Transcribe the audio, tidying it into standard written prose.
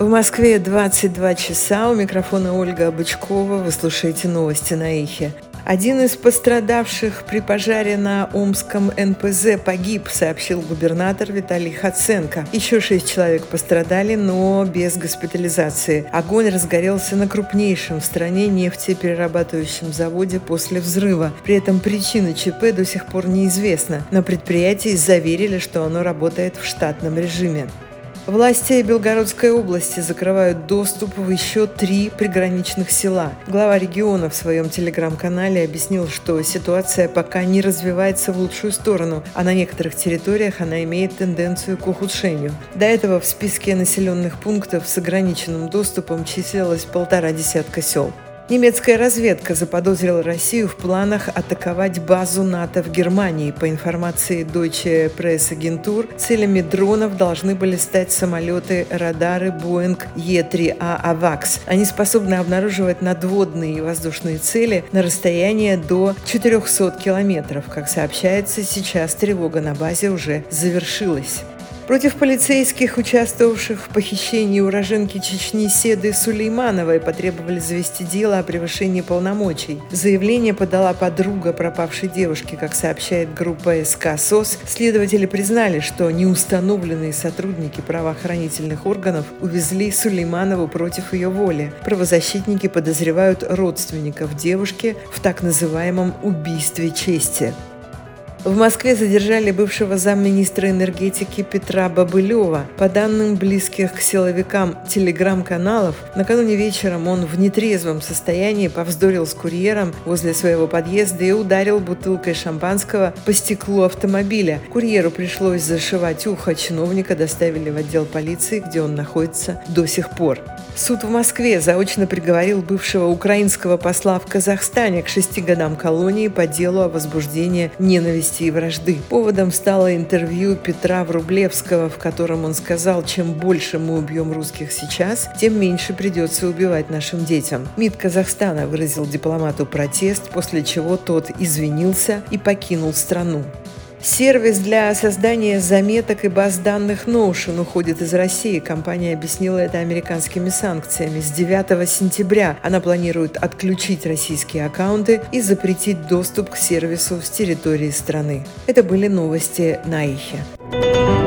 В Москве 22 часа. У микрофона Ольга Бычкова. Вы слушаете новости на Эхе. Один из пострадавших при пожаре на Омском НПЗ погиб, сообщил губернатор Виталий Хоценко. Еще 6 человек пострадали, но без госпитализации. Огонь разгорелся на крупнейшем в стране нефтеперерабатывающем заводе после взрыва. При этом причина ЧП до сих пор неизвестна. На предприятии заверили, что оно работает в штатном режиме. Власти Белгородской области закрывают доступ в еще 3 приграничных села. Глава региона в своем телеграм-канале объяснил, что ситуация пока не развивается в лучшую сторону, а на некоторых территориях она имеет тенденцию к ухудшению. До этого в списке населенных пунктов с ограниченным доступом числилось 1,5 сел. Немецкая разведка заподозрила Россию в планах атаковать базу НАТО в Германии. По информации Deutsche Presse-Agentur, целями дронов должны были стать самолеты-радары Boeing E-3A AWACS. Они способны обнаруживать надводные и воздушные цели на расстояние до 400 километров. Как сообщается, сейчас тревога на базе уже завершилась. Против полицейских, участвовавших в похищении уроженки Чечни Седы Сулеймановой, потребовали завести дело о превышении полномочий. Заявление подала подруга пропавшей девушки. Как сообщает группа СК СОС, следователи признали, что неустановленные сотрудники правоохранительных органов увезли Сулейманову против ее воли. Правозащитники подозревают родственников девушки в так называемом «убийстве чести». В Москве задержали бывшего замминистра энергетики Петра Бобылева. По данным близких к силовикам телеграм-каналов, накануне вечером он в нетрезвом состоянии повздорил с курьером возле своего подъезда и ударил бутылкой шампанского по стеклу автомобиля. Курьеру пришлось зашивать ухо, чиновника доставили в отдел полиции, где он находится до сих пор. Суд в Москве заочно приговорил бывшего украинского посла в Казахстане к 6 годам колонии по делу о возбуждении ненависти и вражды. Поводом стало интервью Петра Врублевского, в котором он сказал: чем больше мы убьем русских сейчас, тем меньше придется убивать нашим детям. МИД Казахстана выразил дипломату протест, после чего тот извинился и покинул страну. Сервис для создания заметок и баз данных Notion уходит из России. Компания объяснила это американскими санкциями. С 9 сентября она планирует отключить российские аккаунты и запретить доступ к сервису с территории страны. Это были новости на Эхе.